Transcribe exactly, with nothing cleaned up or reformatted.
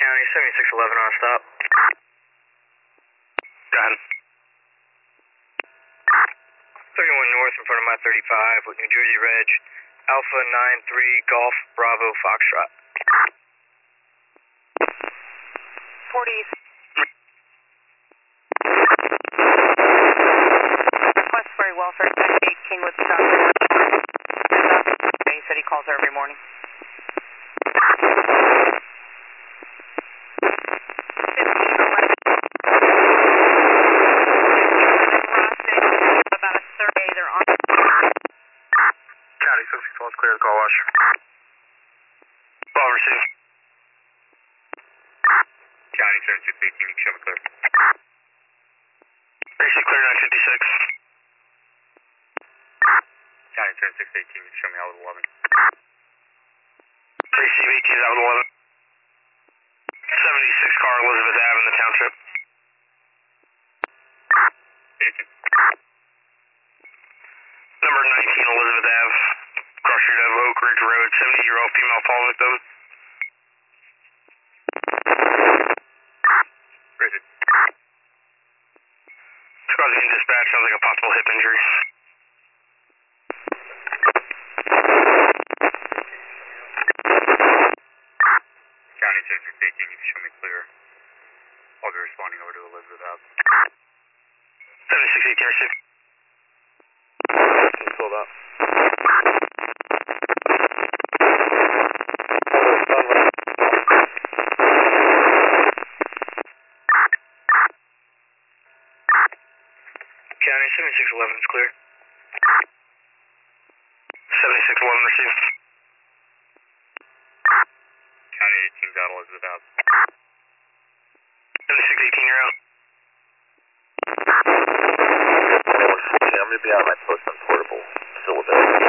County, seventy-six eleven on stop. Got it. thirty-one north in front of my thirty-five with New Jersey Reg, Alpha nine three Golf Bravo Foxtrot. forty. Westbury Welfare, eight King with Scott. He said he calls her every morning. About a thirty, they're on. County seven six one is clear to call wash. Well received. County seven six eighteen, you can show me clear. Receive clear nine fifty-six. County seven six eighteen, you can show me out with eleven. Receive eighteen out with eleven. seventy-six car Elizabeth Ave in the township. eighteen. Number nineteen Elizabeth Ave, cross street of Oak Ridge Road, seventy year old female fall victim. Rigid. Causing dispatch, sounds like a possible hip injury. County seven six eighteen, you can show me clear. I'll be responding over to Elizabeth Ave. seventy-six eighteen received. Sold out. County seventy-six eleven is clear. seventy-six eleven received. County eighteen got Elizabeth Ave. seventy-six eighteen, you're out. I'm going to be out of my post on portable. Still available.